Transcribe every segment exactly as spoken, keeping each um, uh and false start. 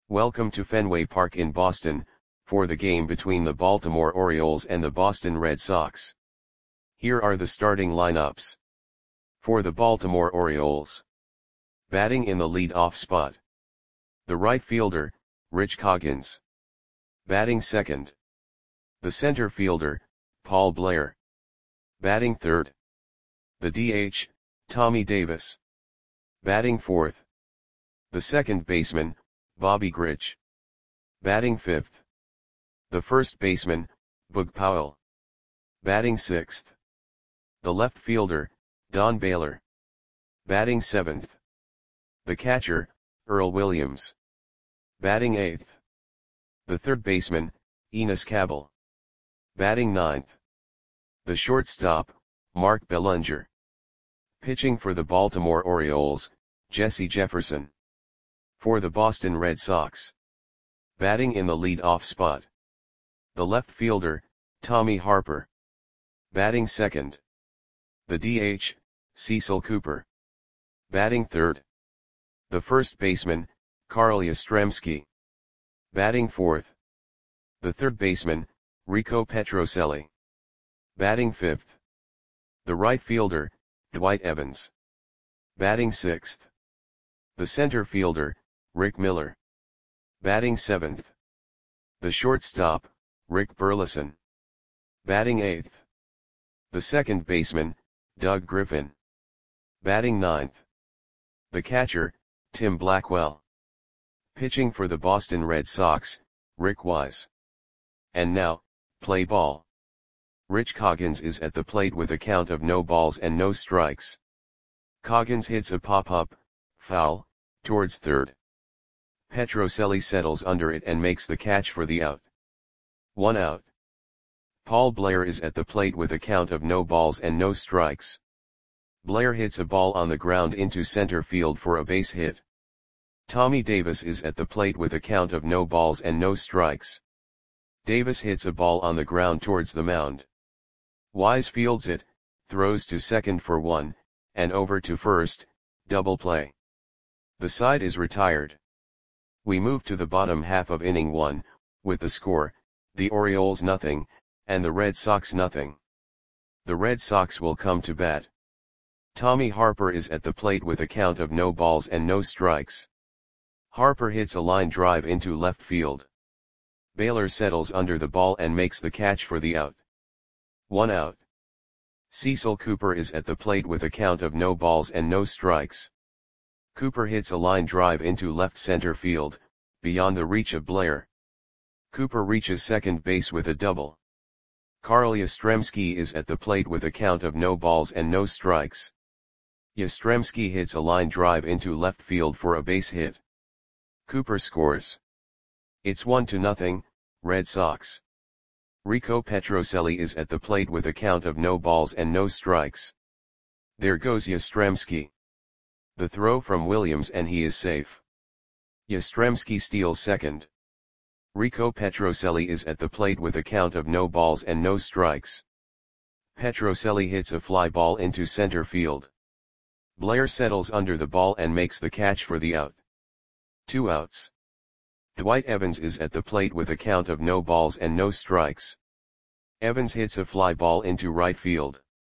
Welcome to Fenway Park in Boston, for the game between the Baltimore Orioles and the Boston Red Sox. Here are the starting lineups. For the Baltimore Orioles. Batting in the lead-off spot. The right fielder, Rich Coggins. Batting second. The center fielder, Paul Blair. Batting third. The D H, Tommy Davis. Batting fourth. The second baseman, Bobby Grich. Batting fifth. The first baseman, Boog Powell. Batting sixth. The left fielder, Don Baylor. Batting seventh. The catcher, Earl Williams. Batting eighth. The third baseman, Enos Cabell. Batting ninth. The shortstop, Mark Bellunger. Pitching for the Baltimore Orioles, Jesse Jefferson. For the Boston Red Sox. Batting in the lead-off spot. The left fielder, Tommy Harper. Batting second. The D H, Cecil Cooper. Batting third. The first baseman, Carl Yastrzemski. Batting fourth. The third baseman, Rico Petrocelli. Batting fifth. The right fielder, Dwight Evans. Batting sixth. The center fielder, Rick Miller. Batting seventh. The shortstop, Rick Burleson. Batting eighth. The second baseman, Doug Griffin. Batting ninth. The catcher, Tim Blackwell. Pitching for the Boston Red Sox, Rick Wise. And now, play ball. Rich Coggins is at the plate with a count of no balls and no strikes. Coggins hits a pop-up, foul, towards third. Petrocelli settles under it and makes the catch for the out. One out. Paul Blair is at the plate with a count of no balls and no strikes. Blair hits a ball on the ground into center field for a base hit. Tommy Davis is at the plate with a count of no balls and no strikes. Davis hits a ball on the ground towards the mound. Wise fields it, throws to second for one, and over to first, double play. The side is retired. We move to the bottom half of inning one, with the score, the Orioles nothing, and the Red Sox nothing. The Red Sox will come to bat. Tommy Harper is at the plate with a count of no balls and no strikes. Harper hits a line drive into left field. Baylor settles under the ball and makes the catch for the out. One out. Cecil Cooper is at the plate with a count of no balls and no strikes. Cooper hits a line drive into left center field, beyond the reach of Blair. Cooper reaches second base with a double. Carl Yastrzemski is at the plate with a count of no balls and no strikes. Yastrzemski hits a line drive into left field for a base hit. Cooper scores. It's one to nothing, Red Sox. Rico Petrocelli is at the plate with a count of no balls and no strikes. There goes Yastrzemski. The throw from Williams and he is safe. Yastrzemski steals second. Rico Petrocelli is at the plate with a count of no balls and no strikes. Petrocelli hits a fly ball into center field. Blair settles under the ball and makes the catch for the out. Two outs. Dwight Evans is at the plate with a count of no balls and no strikes. Evans hits a fly ball into right field.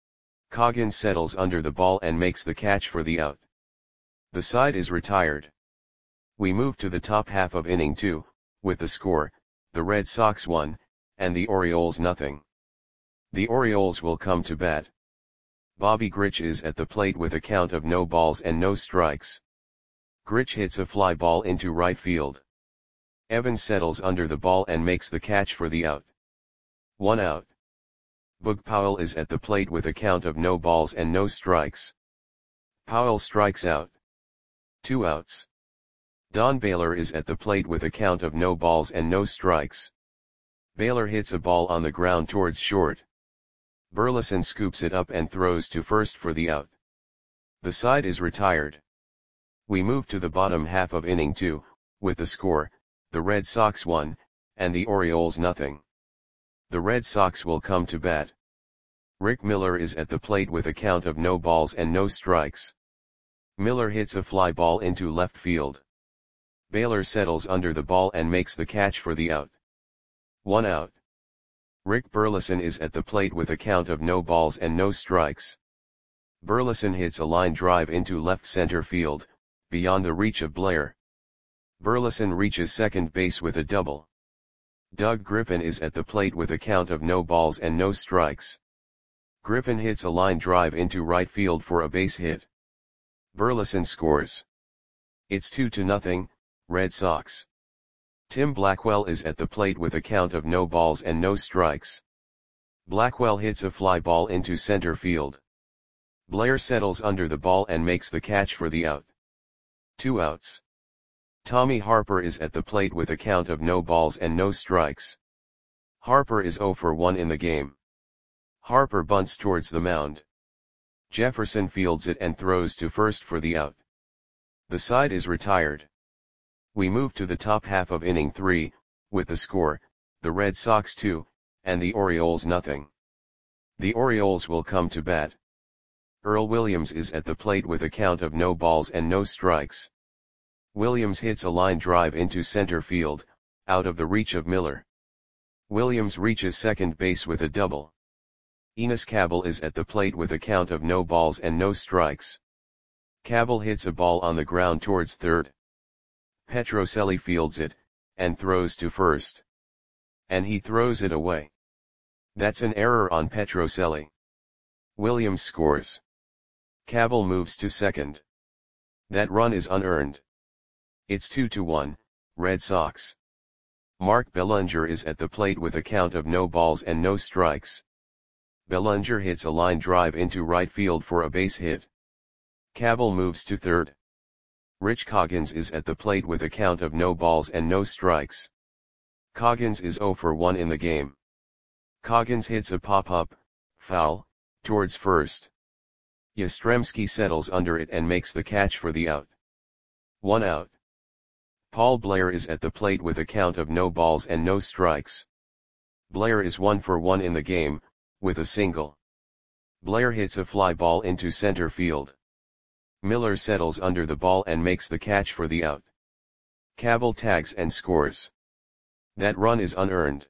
Coggins settles under the ball and makes the catch for the out. The side is retired. We move to the top half of inning two, with the score, the Red Sox one, and the Orioles nothing. The Orioles will come to bat. Bobby Grich is at the plate with a count of no balls and no strikes. Grich hits a fly ball into right field. Evans settles under the ball and makes the catch for the out. One out. Boog Powell is at the plate with a count of no balls and no strikes. Powell strikes out. Two outs. Don Baylor is at the plate with a count of no balls and no strikes. Baylor hits a ball on the ground towards short. Burleson scoops it up and throws to first for the out. The side is retired. We move to the bottom half of inning two, with the score, the Red Sox one, and the Orioles nothing. The Red Sox will come to bat. Rick Miller is at the plate with a count of no balls and no strikes. Miller hits a fly ball into left field. Baylor settles under the ball and makes the catch for the out. One out. Rick Burleson is at the plate with a count of no balls and no strikes. Burleson hits a line drive into left center field, beyond the reach of Blair. Burleson reaches second base with a double. Doug Griffin is at the plate with a count of no balls and no strikes. Griffin hits a line drive into right field for a base hit. Burleson scores. It's two to nothing, Red Sox. Tim Blackwell is at the plate with a count of no balls and no strikes. Blackwell hits a fly ball into center field. Blair settles under the ball and makes the catch for the out. Two outs. Tommy Harper is at the plate with a count of no balls and no strikes. Harper is oh for one in the game. Harper bunts towards the mound. Jefferson fields it and throws to first for the out. The side is retired. We move to the top half of inning three, with the score, the Red Sox two, and the Orioles nothing. The Orioles will come to bat. Earl Williams is at the plate with a count of no balls and no strikes. Williams hits a line drive into center field, out of the reach of Miller. Williams reaches second base with a double. Enos Cabell is at the plate with a count of no balls and no strikes. Cabell hits a ball on the ground towards third. Petrocelli fields it, and throws to first. And he throws it away. That's an error on Petrocelli. Williams scores. Cabell moves to second. That run is unearned. It's two to one, Red Sox. Mark Bellinger is at the plate with a count of no balls and no strikes. Bellinger hits a line drive into right field for a base hit. Cabell moves to third. Rich Coggins is at the plate with a count of no balls and no strikes. Coggins is oh for one in the game. Coggins hits a pop-up, foul, towards first. Yastrzemski settles under it and makes the catch for the out. One out. Paul Blair is at the plate with a count of no balls and no strikes. Blair is one for one in the game, with a single. Blair hits a fly ball into center field. Miller settles under the ball and makes the catch for the out. Cabell tags and scores. That run is unearned.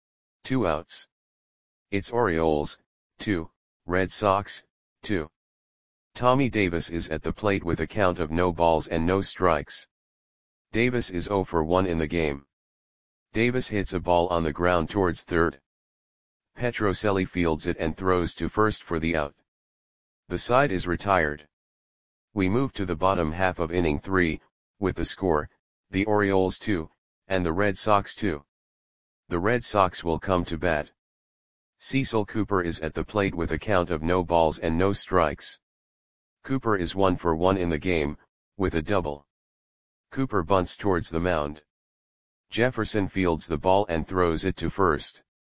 Two outs. It's Orioles, two, Red Sox, two. Tommy Davis is at the plate with a count of no balls and no strikes. Davis is oh for one in the game. Davis hits a ball on the ground towards third. Petrocelli fields it and throws to first for the out. The side is retired. We move to the bottom half of inning three, with the score, the Orioles two, and the Red Sox two. The Red Sox will come to bat. Cecil Cooper is at the plate with a count of no balls and no strikes. Cooper is one for one in the game, with a double. Cooper bunts towards the mound. Jefferson fields the ball and throws it to first.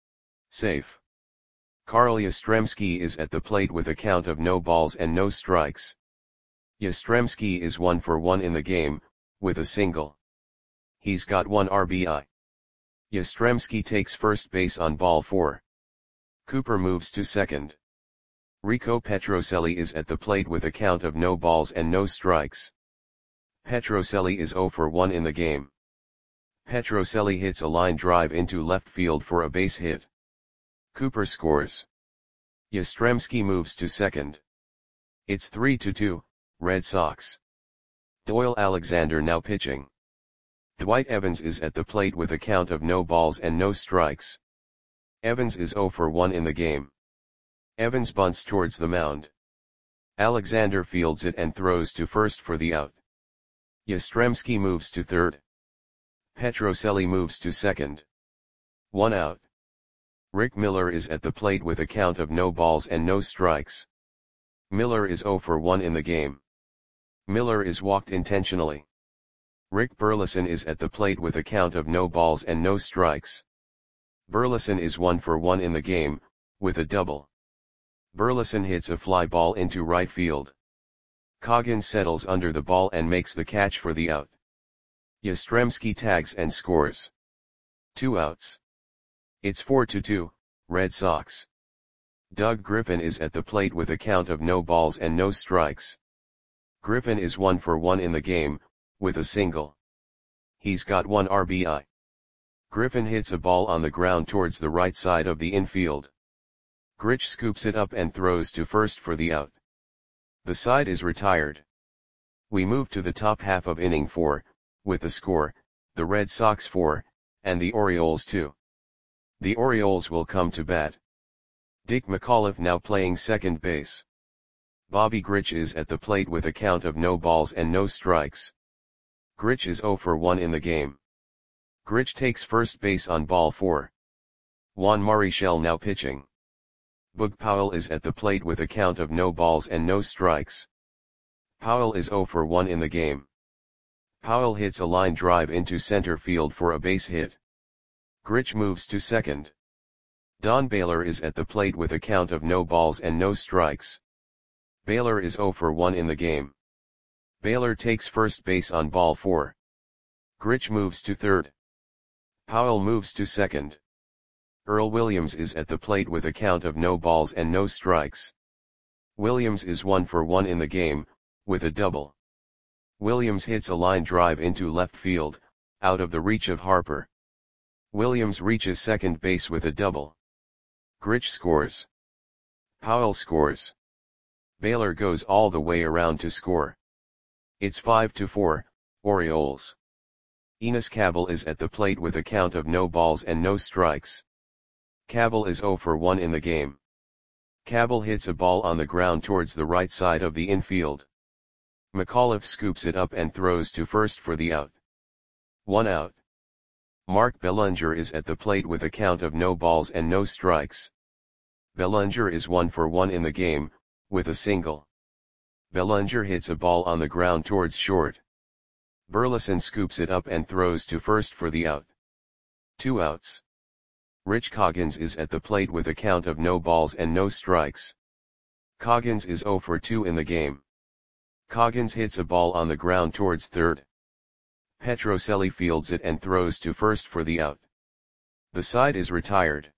Safe. Carl Yastrzemski is at the plate with a count of no balls and no strikes. Yastrzemski is one for one in the game, with a single. He's got one R B I. Yastrzemski takes first base on ball four. Cooper moves to second. Rico Petrocelli is at the plate with a count of no balls and no strikes. Petrocelli is oh for one in the game. Petrocelli hits a line drive into left field for a base hit. Cooper scores. Yastrzemski moves to second. It's three to two, Red Sox. Doyle Alexander now pitching. Dwight Evans is at the plate with a count of no balls and no strikes. Evans is oh for one in the game. Evans bunts towards the mound. Alexander fields it and throws to first for the out. Yastrzemski moves to third. Petrocelli moves to second. One out. Rick Miller is at the plate with a count of no balls and no strikes. Miller is oh for one in the game. Miller is walked intentionally. Rick Burleson is at the plate with a count of no balls and no strikes. Burleson is one for one in the game, with a double. Burleson hits a fly ball into right field. Coggins settles under the ball and makes the catch for the out. Yastrzemski tags and scores. Two outs. It's four to two, Red Sox. Doug Griffin is at the plate with a count of no balls and no strikes. Griffin is one for one in the game, with a single. He's got one R B I. Griffin hits a ball on the ground towards the right side of the infield. Grich scoops it up and throws to first for the out. The side is retired. We move to the top half of inning four, with the score, the Red Sox four, and the Orioles two. The Orioles will come to bat. Dick McAuliffe now playing second base. Bobby Grich is at the plate with a count of no balls and no strikes. Grich is oh for one in the game. Grich takes first base on ball four. Juan Marichal now pitching. Boog Powell is at the plate with a count of no balls and no strikes. Powell is oh for one in the game. Powell hits a line drive into center field for a base hit. Grich moves to second. Don Baylor is at the plate with a count of no balls and no strikes. Baylor is oh for one in the game. Baylor takes first base on ball four. Grich moves to third. Powell moves to second. Earl Williams is at the plate with a count of no balls and no strikes. Williams is one for one in the game, with a double. Williams hits a line drive into left field, out of the reach of Harper. Williams reaches second base with a double. Grich scores. Powell scores. Baylor goes all the way around to score. It's five to four, Orioles. Enos Cabell is at the plate with a count of no balls and no strikes. Cabell is oh for one in the game. Cabell hits a ball on the ground towards the right side of the infield. McAuliffe scoops it up and throws to first for the out. One out. Mark Bellinger is at the plate with a count of no balls and no strikes. Bellinger is one for one in the game, with a single. Bellinger hits a ball on the ground towards short. Burleson scoops it up and throws to first for the out. Two outs. Rich Coggins is at the plate with a count of no balls and no strikes. Coggins is oh for two in the game. Coggins hits a ball on the ground towards third. Petrocelli fields it and throws to first for the out. The side is retired.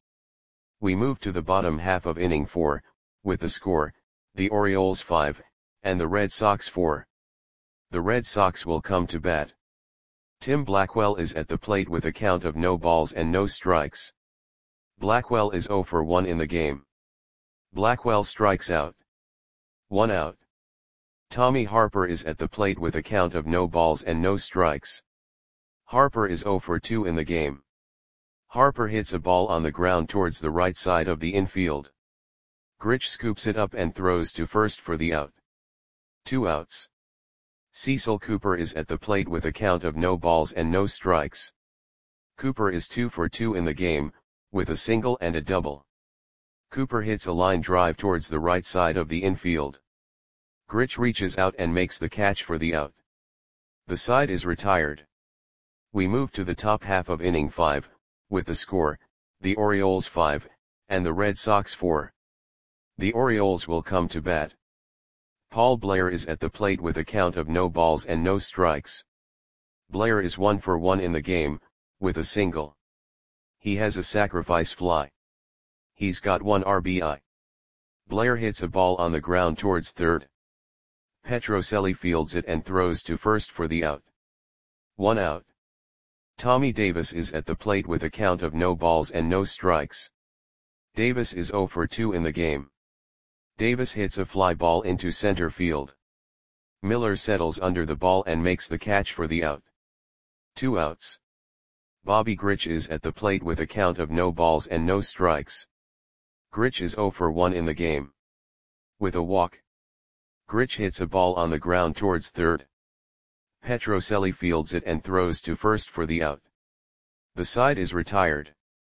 We move to the bottom half of inning four, with the score, the Orioles five, and the Red Sox four. The Red Sox will come to bat. Tim Blackwell is at the plate with a count of no balls and no strikes. Blackwell is oh for one in the game. Blackwell strikes out. One out. Tommy Harper is at the plate with a count of no balls and no strikes. Harper is oh for two in the game. Harper hits a ball on the ground towards the right side of the infield. Grich scoops it up and throws to first for the out. Two outs. Cecil Cooper is at the plate with a count of no balls and no strikes. Cooper is two for two in the game, with a single and a double. Cooper hits a line drive towards the right side of the infield. Grich reaches out and makes the catch for the out. The side is retired. We move to the top half of inning five, with the score, the Orioles five, and the Red Sox four. The Orioles will come to bat. Paul Blair is at the plate with a count of no balls and no strikes. Blair is one for one in the game, with a single. He has a sacrifice fly. He's got one R B I. Blair hits a ball on the ground towards third. Petrocelli fields it and throws to first for the out. One out. Tommy Davis is at the plate with a count of no balls and no strikes. Davis is oh for two in the game. Davis hits a fly ball into center field. Miller settles under the ball and makes the catch for the out. Two outs. Bobby Grich is at the plate with a count of no balls and no strikes. Grich is oh for one in the game. With a walk. Grich hits a ball on the ground towards third. Petrocelli fields it and throws to first for the out. The side is retired.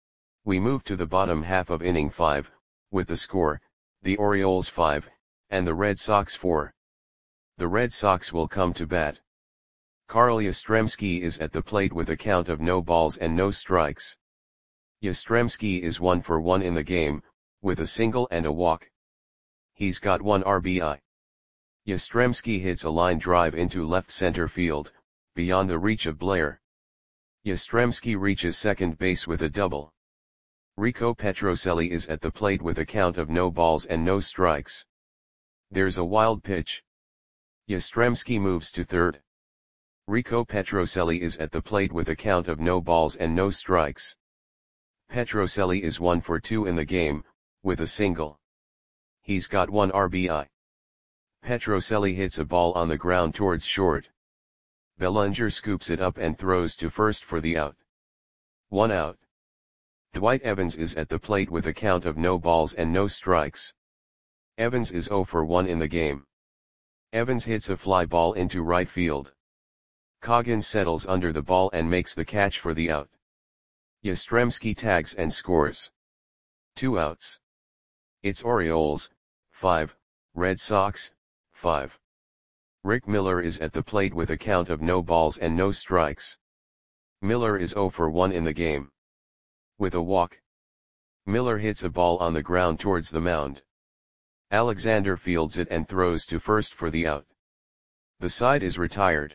We move to the bottom half of inning five, with the score, the Orioles five, and the Red Sox four. The Red Sox will come to bat. Carl Yastrzemski is at the plate with a count of no balls and no strikes. Yastrzemski is one for one in the game, with a single and a walk. He's got one R B I. Yastrzemski hits a line drive into left center field, beyond the reach of Blair. Yastrzemski reaches second base with a double. Rico Petrocelli is at the plate with a count of no balls and no strikes. There's a wild pitch. Yastrzemski moves to third. Rico Petrocelli is at the plate with a count of no balls and no strikes. Petrocelli is one for two in the game, with a single. He's got one R B I. Petrocelli hits a ball on the ground towards short. Bellinger scoops it up and throws to first for the out. One out. Dwight Evans is at the plate with a count of no balls and no strikes. Evans is zero for one in the game. Evans hits a fly ball into right field. Coggins settles under the ball and makes the catch for the out. Yastrzemski tags and scores. Two outs. It's Orioles, five, Red Sox, five. Rick Miller is at the plate with a count of no balls and no strikes. Miller is zero for one in the game. With a walk. Miller hits a ball on the ground towards the mound. Alexander fields it and throws to first for the out. The side is retired.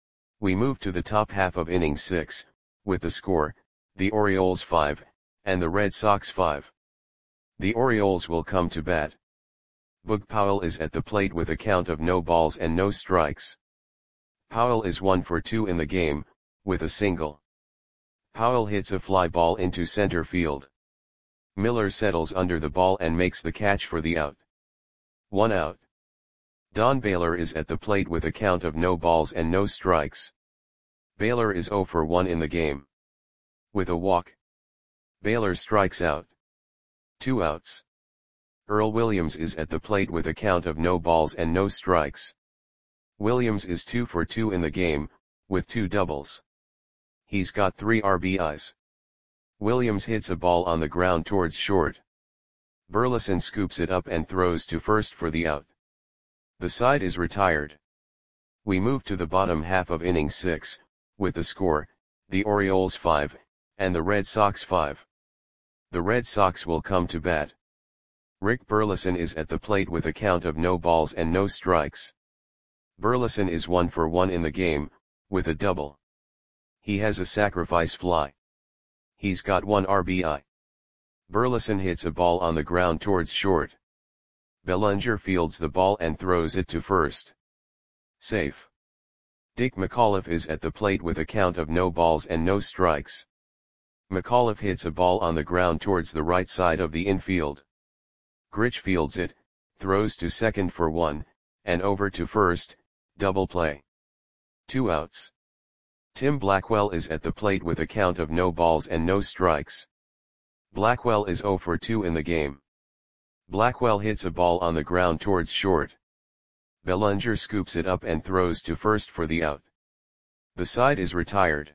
We move to the top half of inning six, with the score, the Orioles five, and the Red Sox five. The Orioles will come to bat. Boog Powell is at the plate with a count of no balls and no strikes. Powell is one for two in the game, with a single. Powell hits a fly ball into center field. Miller settles under the ball and makes the catch for the out. One out. Don Baylor is at the plate with a count of no balls and no strikes. Baylor is zero for one in the game. With a walk. Baylor strikes out. Two outs. Earl Williams is at the plate with a count of no balls and no strikes. Williams is two for two in the game, with two doubles. He's got three R B Is. Williams hits a ball on the ground towards short. Burleson scoops it up and throws to first for the out. The side is retired. We move to the bottom half of inning six, with the score, the Orioles five, and the Red Sox five. The Red Sox will come to bat. Rick Burleson is at the plate with a count of no balls and no strikes. Burleson is one for one in the game, with a double. He has a sacrifice fly. He's got one R B I. Burleson hits a ball on the ground towards short. Bellinger fields the ball and throws it to first. Safe. Dick McAuliffe is at the plate with a count of no balls and no strikes. McAuliffe hits a ball on the ground towards the right side of the infield. Grich fields it, throws to second for one, and over to first, double play. Two outs. Tim Blackwell is at the plate with a count of no balls and no strikes. Blackwell is zero for two in the game. Blackwell hits a ball on the ground towards short. Bellinger scoops it up and throws to first for the out. The side is retired.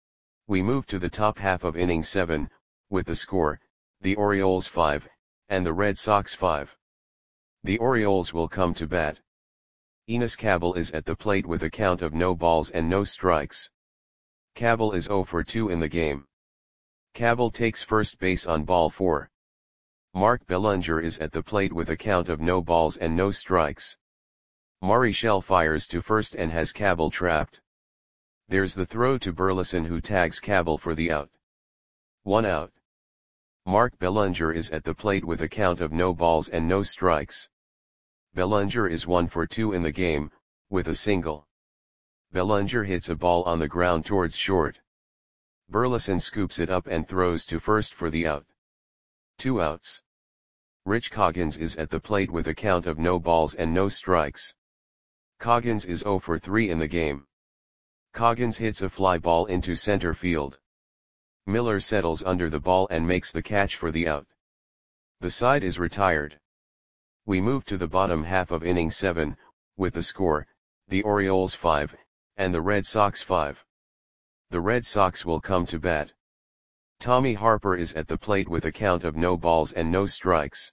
We move to the top half of inning seven, with the score, the Orioles five, and the Red Sox five. The Orioles will come to bat. Enos Cabell is at the plate with a count of no balls and no strikes. Cabell is zero for two in the game. Cabell takes first base on ball four. Mark Bellinger is at the plate with a count of no balls and no strikes. Marichal fires to first and has Cabell trapped. There's the throw to Burleson, who tags Cabell for the out. One out. Mark Bellinger is at the plate with a count of no balls and no strikes. Bellinger is one for two in the game, with a single. Bellinger hits a ball on the ground towards short. Burleson scoops it up and throws to first for the out. Two outs. Rich Coggins is at the plate with a count of no balls and no strikes. Coggins is zero for three in the game. Coggins hits a fly ball into center field. Miller settles under the ball and makes the catch for the out. The side is retired. We move to the bottom half of inning seven, with the score, the Orioles five, and the Red Sox five. The Red Sox will come to bat. Tommy Harper is at the plate with a count of no balls and no strikes.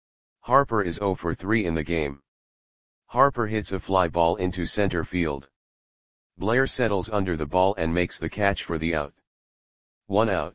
Harper is zero for three in the game. Harper hits a fly ball into center field. Blair settles under the ball and makes the catch for the out. One out.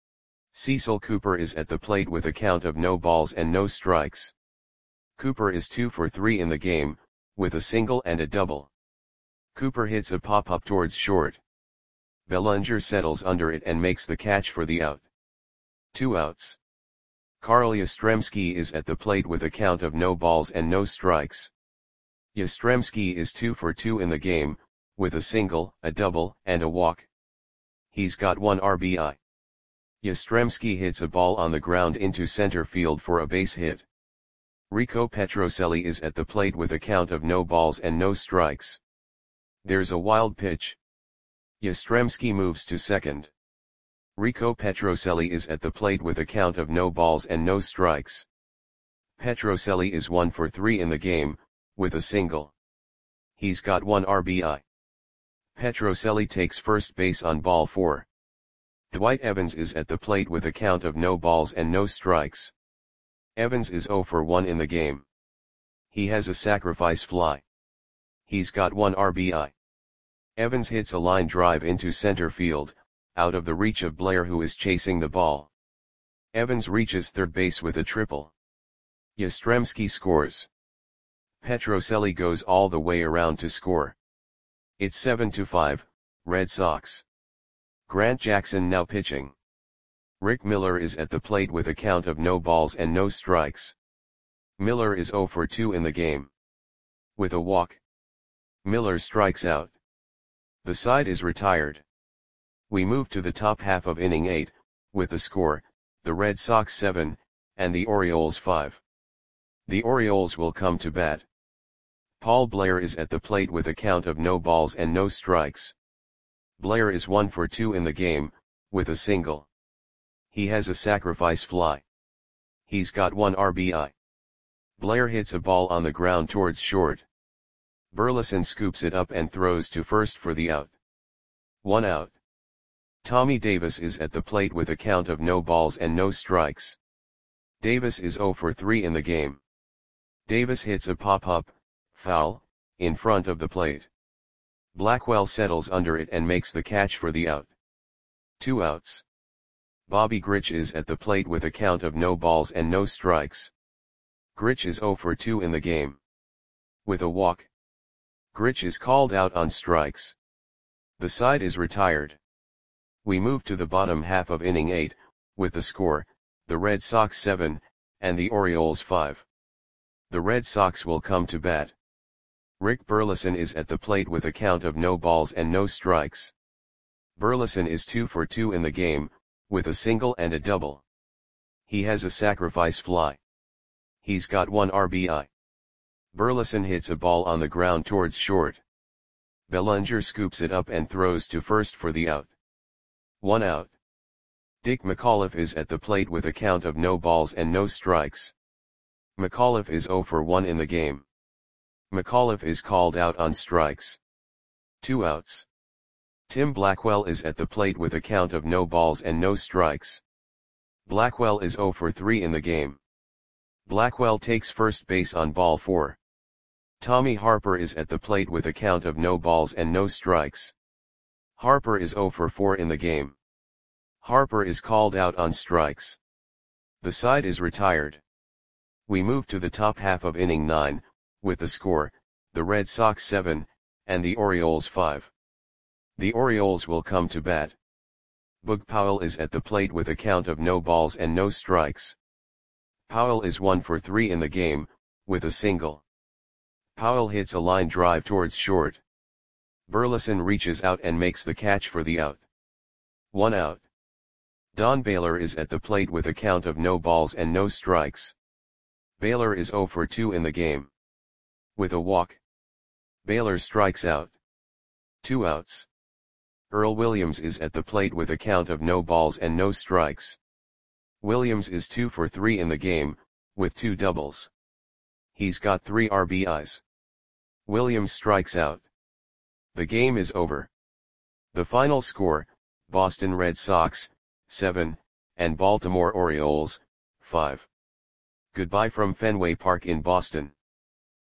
Cecil Cooper is at the plate with a count of no balls and no strikes. Cooper is two for three in the game, with a single and a double. Cooper hits a pop-up towards short. Bellinger settles under it and makes the catch for the out. Two outs. Carl Yastrzemski is at the plate with a count of no balls and no strikes. Yastrzemski is two for two in the game, with a single, a double, and a walk. He's got one R B I. Yastrzemski hits a ball on the ground into center field for a base hit. Rico Petrocelli is at the plate with a count of no balls and no strikes. There's a wild pitch. Yastrzemski moves to second. Rico Petrocelli is at the plate with a count of no balls and no strikes. Petrocelli is one for three in the game, with a single. He's got one R B I. Petrocelli takes first base on ball four. Dwight Evans is at the plate with a count of no balls and no strikes. Evans is zero for one in the game. He has a sacrifice fly. He's got one R B I. Evans hits a line drive into center field, out of the reach of Blair, who is chasing the ball. Evans reaches third base with a triple. Yastrzemski scores. Petrocelli goes all the way around to score. It's seven to five, Red Sox. Grant Jackson now pitching. Rick Miller is at the plate with a count of no balls and no strikes. Miller is zero for two in the game. With a walk. Miller strikes out. The side is retired. We move to the top half of inning eight, with the score, the Red Sox seven, and the Orioles five. The Orioles will come to bat. Paul Blair is at the plate with a count of no balls and no strikes. Blair is one for two in the game, with a single. He has a sacrifice fly. He's got one R B I. Blair hits a ball on the ground towards short. Burleson scoops it up and throws to first for the out. One out. Tommy Davis is at the plate with a count of no balls and no strikes. Davis is zero for three in the game. Davis hits a pop-up, foul, in front of the plate. Blackwell settles under it and makes the catch for the out. Two outs. Bobby Grich is at the plate with a count of no balls and no strikes. Grich is zero for two in the game. With a walk. Grich is called out on strikes. The side is retired. We move to the bottom half of inning eight, with the score, the Red Sox seven, and the Orioles five. The Red Sox will come to bat. Rick Burleson is at the plate with a count of no balls and no strikes. Burleson is two for two in the game, with a single and a double. He has a sacrifice fly. He's got one R B I. Burleson hits a ball on the ground towards short. Bellinger scoops it up and throws to first for the out. One out. Dick McAuliffe is at the plate with a count of no balls and no strikes. McAuliffe is zero for one in the game. McAuliffe is called out on strikes. Two outs. Tim Blackwell is at the plate with a count of no balls and no strikes. Blackwell is zero for three in the game. Blackwell takes first base on ball four. Tommy Harper is at the plate with a count of no balls and no strikes. Harper is zero for four in the game. Harper is called out on strikes. The side is retired. We move to the top half of inning nine, with the score, the Red Sox seven, and the Orioles five. The Orioles will come to bat. Boog Powell is at the plate with a count of no balls and no strikes. Powell is one for three in the game, with a single. Powell hits a line drive towards short. Burleson reaches out and makes the catch for the out. One out. Don Baylor is at the plate with a count of no balls and no strikes. Baylor is zero for two in the game. With a walk. Baylor strikes out. Two outs. Earl Williams is at the plate with a count of no balls and no strikes. Williams is two for three in the game, with two doubles. He's got three R B Is. Williams strikes out. The game is over. The final score, Boston Red Sox, seven, and Baltimore Orioles, five. Goodbye from Fenway Park in Boston.